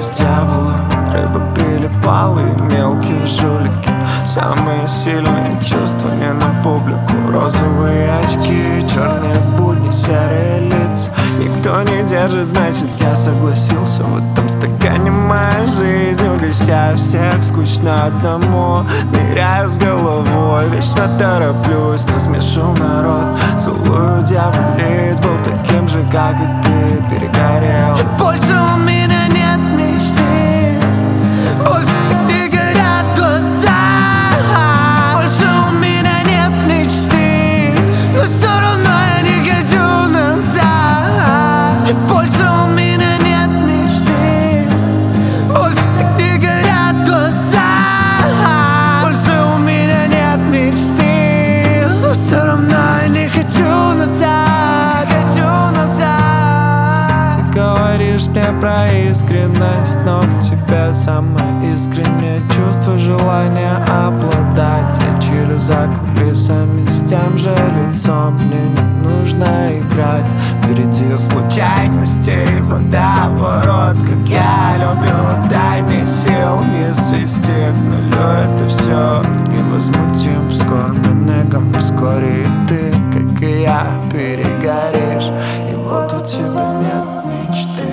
с дьяволом. Рыба прилипала и мелкие жулики. Самые сильные чувства не на публику. Розовые очки, черные будни, серые лица. Никто не держит, значит я согласился. В этом стакане моя жизнь. Угощаю всех, скучно одному. Ныряю с головой, вечно тороплюсь. Насмешил народ, целую дьяволиц. Был таким же, как и ты, перегорел. Больше у меня нет мечты. Больше так не горят глаза. Больше у меня нет мечты. Но все равно я не хочу назад. Больше у меня нет мечты. Больше так не горят глаза. Больше у меня нет мечты. Но все равно я не хочу назад. Хочу назад. Ты говоришь мне про искренность, но в тебе самое искреннее чувство, желание обладать. Я чилю за кулисами с тем же лицом. Мне не нужно играть впереди случайностей. Водоворот, как я люблю. Дай мне сил, не свести к нулю. Это все невозмутим, скормленный говно. Вскоре и ты, как и я, перегоришь. И вот у тебя нет мечты.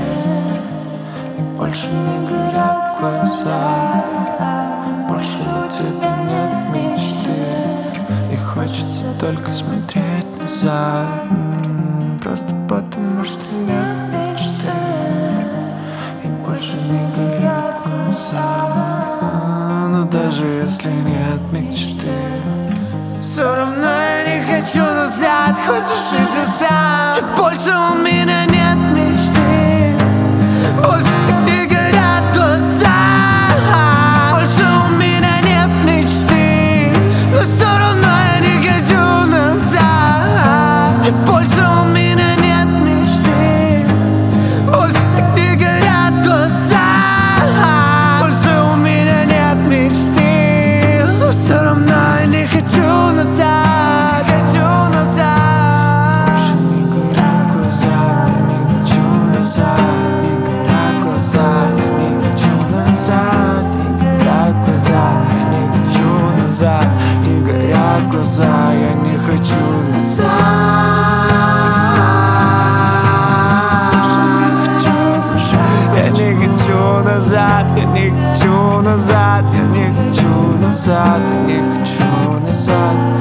И больше не горят глаза. Больше у тебя нет мечты. И хочется только смотреть назад. Просто потому что нет мечты. И больше не горят глаза. Но даже если нет мечты, все равно я не хочу назад. Хочешь иди сам. И больше у меня нет мечты. Больше так не горят глаза. Больше у меня нет мечты. Но все равно я не хочу назад. И больше у меня нет мечты. Больше так не горят глаза. Больше у меня нет мечты. Но все равно я не хочу назад. Хочу назад. Больше не горят глаза. Я не хочу назад. Не горят глаза. Я не хочу назад. Не горят глаза. Я не хочу назад. Не горят глаза. Я не хочу назад. Я не хочу назад. Я не хочу назад. Я не хочу назад. Я не хочу назад.